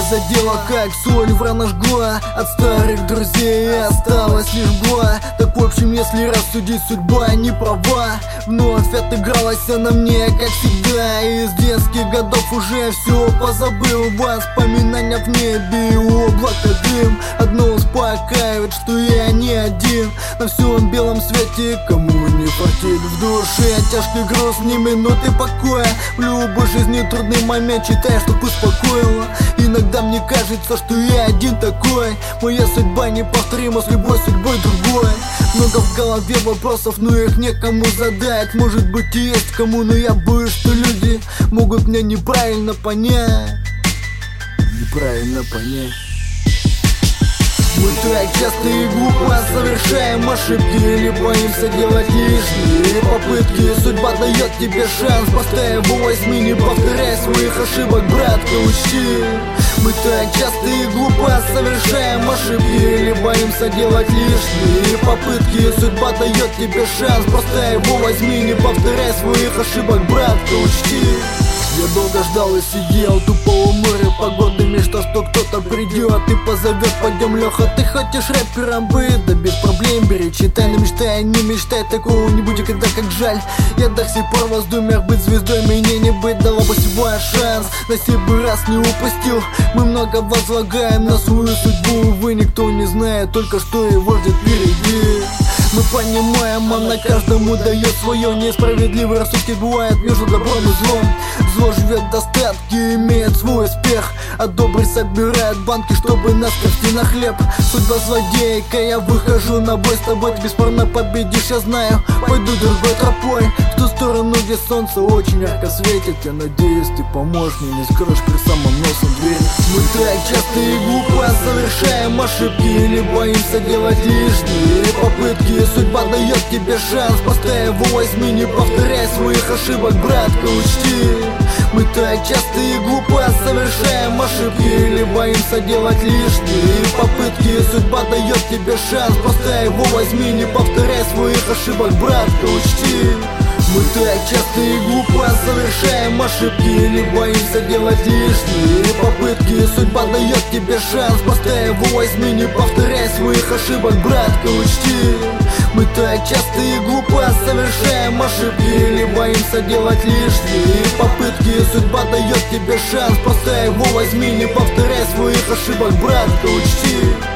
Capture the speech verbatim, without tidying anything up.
задела, как соль в рано жгла. От старых друзей осталась лишь мгла. Так в общем, если рассудить, судьба не права. Вновь отыгралась она мне, как всегда. Из детских годов уже все позабыл. Воспоминания в небе и облако дым. Одно успокаивает, что я не один на всем белом свете, кому не фартит. В душе тяжкий груз, ни минуты покоя. В любой жизни трудный момент, читай, чтоб успокоило. Иногда мне кажется, что я один такой. Моя судьба неповторима с любой судьбой другой. Много в голове вопросов, но их некому задать. Может быть и есть кому, но я боюсь, что люди могут меня неправильно понять. Неправильно понять. Мы так часто и глупо совершаем ошибки или боимся делать лишние попытки. Судьба дает тебе шанс, поставь его, возьми, не повторяй своих ошибок, братка, учти. Мы так часто и глупо совершаем ошибки или боимся делать лишние попытки. Судьба дает тебе шанс, поставь его, возьми, не повторяй своих ошибок, братка, учти. Я долго ждал и сидел, тупо у моря погоды, мечтал, что кто-то придет и позовет. Пойдем, Леха, ты хочешь рэпером быть? Да без проблем, бери, читай, но мечтай, не мечтай, такого не будет, когда как жаль. Я до сих пор в раздумьях, быть звездой мне не быть, дала бы себе шанс, на себе раз не упустил. Мы много возлагаем на свою судьбу, увы, никто не знает только, что его ждет впереди. Мы понимаем, она каждому дает свое. Несправедливые рассудки бывают между добром и злом. Зло живет в достатке, имеет свой успех, а добрый собирает банки, чтобы нас кости на хлеб. Судьба злодейка, я выхожу на бой с тобой. Ты бесспорно победишь, я знаю, пойду другой тропой, в ту сторону, где солнце очень ярко светит. Я надеюсь, ты поможешь мне, не скроешь при самом носом дверь. Мы так часто и глупо совершаем ошибки или боимся делать лишние попытки. Судьба дает тебе шанс, поставь его, возьми, не повторяй своих ошибок, братка, учти. Мы так часто и глупо совершаем ошибки или боимся делать лишние попытки. Судьба дает тебе шанс, поставь его, возьми, не повторяй своих ошибок, братка, учти. Мы так часто и глупо совершаем ошибки или боимся делать лишние попытки. Судьба дает тебе шанс, поставь его, возьми, не повторяй своих ошибок, братка, учти. Мы так часто и глупо совершаем ошибки или боимся делать лишние попытки. Судьба дает тебе шанс, поставь его, возьми, не повторяй своих ошибок, братка, учти.